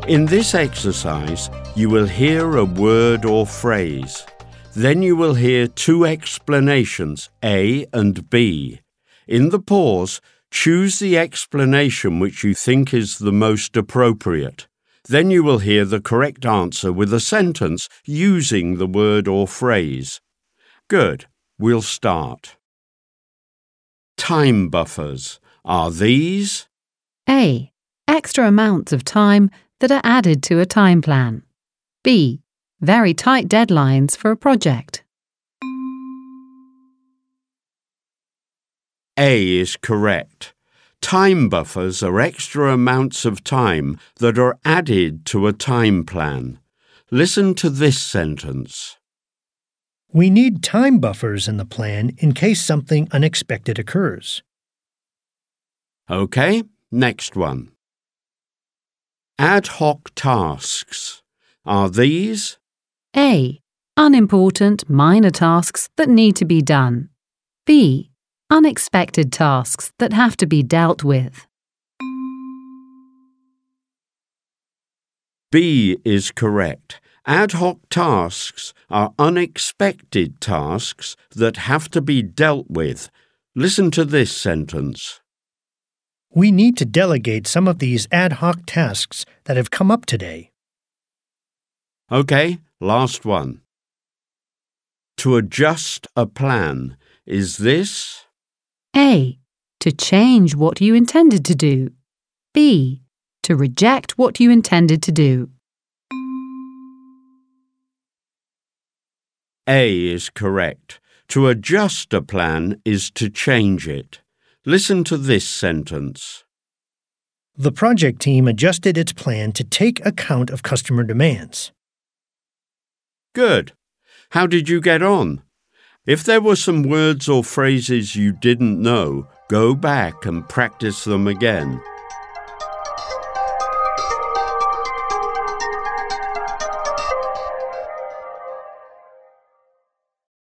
In this exercise, you will hear a word or phrase. Then you will hear two explanations, A and B. In the pause, choose the explanation which you think is the most appropriate. Then you will hear the correct answer with a sentence using the word or phrase. Good. We'll start. Time buffers. Are these? A. Extra amounts of time that are added to a time plan. B. Very tight deadlines for a project. A is correct. Time buffers are extra amounts of time that are added to a time plan. Listen to this sentence. We need time buffers in the plan in case something unexpected occurs. Okay, next one. Ad hoc tasks. Are these? A. Unimportant, minor tasks that need to be done. B. Unexpected tasks that have to be dealt with. B is correct. Ad hoc tasks are unexpected tasks that have to be dealt with. Listen to this sentence. We need to delegate some of these ad hoc tasks that have come up today. Okay, last one. To adjust a plan. Is this? A. To change what you intended to do. B. To reject what you intended to do. A is correct. To adjust a plan is to change it. Listen to this sentence. The project team adjusted its plan to take account of customer demands. Good. How did you get on? If there were some words or phrases you didn't know, go back and practice them again.